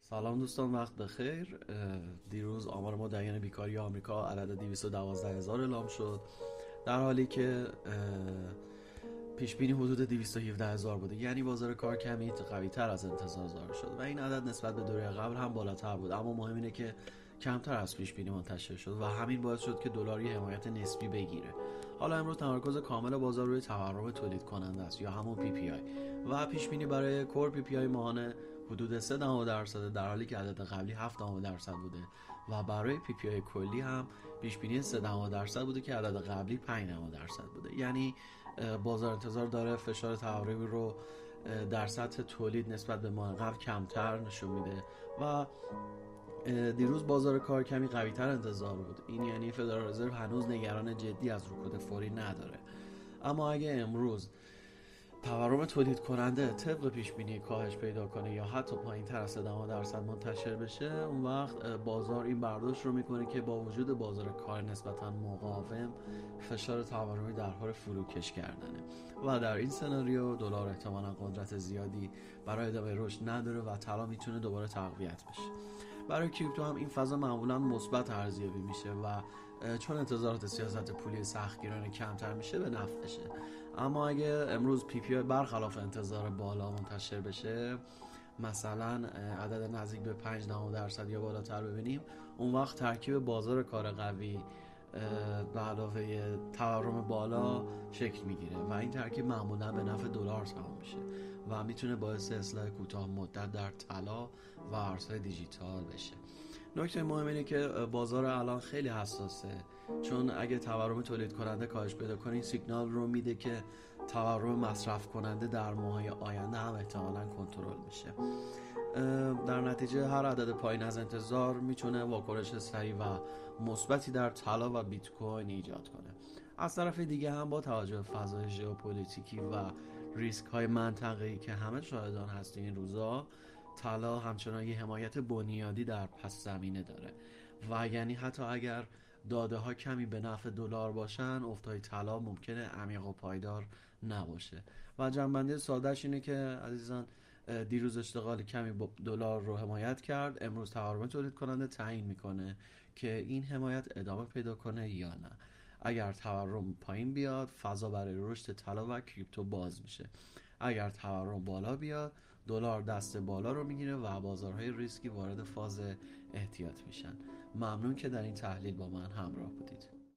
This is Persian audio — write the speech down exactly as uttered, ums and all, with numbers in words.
سلام دوستان، وقت بخیر. دیروز آمار مدین بیکاری آمریکا عدد دویست و دوازده هزار اعلام شد، در حالی که پیش بینی حدود دویست و هفده هزار بوده. یعنی بازار کار کمی قوی تر از انتظار ظاهر شد و این عدد نسبت به دوره قبل هم بالاتر بود، اما مهم اینه که کمتر از پیش بینی منتشر شد و همین باعث شد که دلار یه حمایت نسبی بگیره. حالا امروز تمرکز کامل بازار روی تورم تولید کننده است یا همون پی پی آی و پیش بینی برای کور پی پی آی ماهانه حدود سه درصد، در حالی که عدد قبلی هفت درصد بوده و برای پی پی آی کلی هم پیش بینی سه درصد بوده که عدد قبلی پنج درصد بوده. یعنی بازار انتظار داره فشار تورمی رو در سطح تولید نسبت به ماه قبل کمتر نشون میده و دیروز بازار کار کمی قوی تر انتظار بود. این یعنی فدرال رزرو هنوز نگران جدی از رکود فوری نداره، اما اگه امروز تورم تولید کننده طبق پیش بینی کاهش پیدا کنه یا حتی پایین تر از سه درصد منتشر بشه، اون وقت بازار این برداشت رو میکنه که با وجود بازار کار نسبتا مقاوم، فشار تورمی در حال فروکش کردنه و در این سناریو دلار احتمالاً قدرت زیادی برای ادامه رشد نداره و طلا میتونه دوباره تقویت بشه. برای کریپتو هم این فضا معمولا مثبت ارزیابی میشه و چون انتظارات سیاست پولی سختگیرانه کمتر میشه به نفعشه. اما اگه امروز پی پی آی برخلاف انتظار بالا منتشر بشه، مثلا عدد نزدیک به پنج درصد یا بالاتر ببینیم، اون وقت ترکیب بازار کار قوی به علاوه تورم بالا شکل میگیره و این ترکیب معمولا به نفع دلار تمام میشه و میتونه باعث اصلاح کوتاه مدت در طلا و ارزهای دیجیتال بشه. نکته مهم اینه که بازار الان خیلی حساسه، چون اگه تورم تولید کننده کاهش پیدا کنه، این سیگنال رو میده که تورم مصرف کننده در ماهای آینده هم احتمالاً کنترل بشه. در نتیجه هر عدد پایین از انتظار میتونه واکنش سریع و مثبتی در طلا و بیت کوین ایجاد کنه. از طرف دیگه هم با توجه به فضای ژئوپلیتیکی و ریسک های منطقه‌ای که همه شاهدان هستیم این روزا، طلا همچنان یه حمایت بنیادی در پس زمینه داره و یعنی حتی اگر داده ها کمی به نفع دلار باشن، افتای طلا ممکنه عمیق و پایدار نباشه. و جنبندی سادهش اینه که عزیزان، دیروز اشتغال کمی دلار رو حمایت کرد، امروز تورم تولید کننده تعیین میکنه که این حمایت ادامه پیدا کنه یا نه. اگر تورم پایین بیاد، فضا برای رشد طلا و کریپتو باز میشه. اگر تورم بالا بیاد، دلار دست بالا رو میگیره و بازارهای ریسکی وارد فاز احتیاط میشن. ممنون که در این تحلیل با من همراه بودید.